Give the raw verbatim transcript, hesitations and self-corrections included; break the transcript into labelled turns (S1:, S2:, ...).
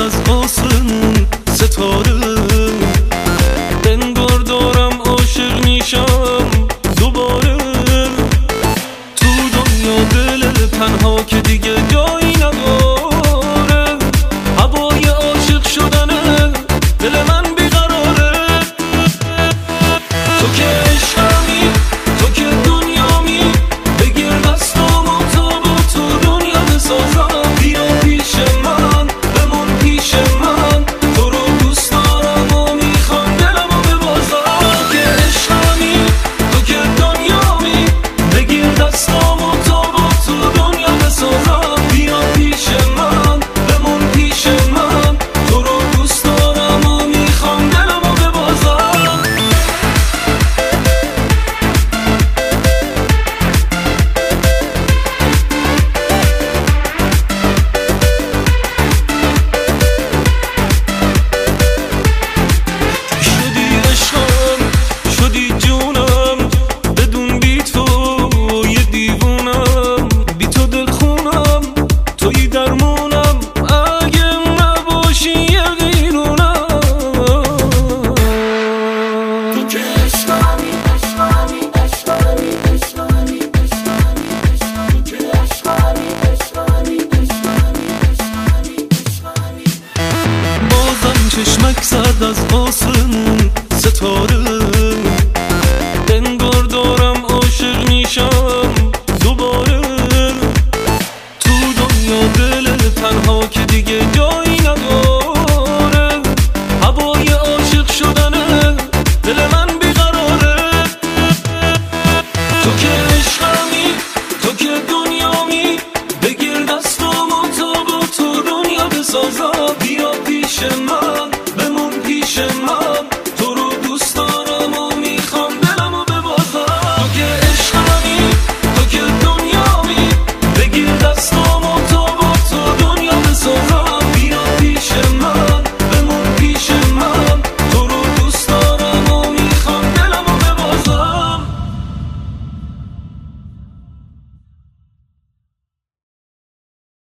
S1: از آسمون ستاره، انگار دارم عاشق میشم دوباره. تو دنیا دل تنها که دیگه جایی نداره، هوای عاشق شدنه دل من بیقراره. تو که عشقمی، تو که دنیامی، بگیر دستامو تا با تو دنیا بسازم. بیا پیش من، بمون پیش من، تو رو دوست دارم و میخوام دلمو ببازم. تو که عشقمی، تو که دنیامی، بگیر دستامو تا با تو دنیا بسازم. بیا پیش من، بمون پیش من، تو رو دوست دارم و میخوام دلمو ببازم. شدی عشقم، شدی جونم، بدون بی تو یه دیوونم. بی تو دل خونم، توی درمونم، اگه نباشی یه قیرونم. تو که عشقمی، عشقمی، عشقمی، عشقمی، عشقمی، تو که عشقمی، عشقمی، عشقمی، عشقمی، عشقمی. بازم چشمک زد از آسمون ستاره، انگار دارم عاشق میشم دوباره. تو دنیا دل تنها که دیگه جایی نداره، هوای عاشق شدنه دل من بیقراره. تو که عشقمی، تو که دنیامی، بگیر دستامو تا با تو دنیا بسازم. بیا پیش من،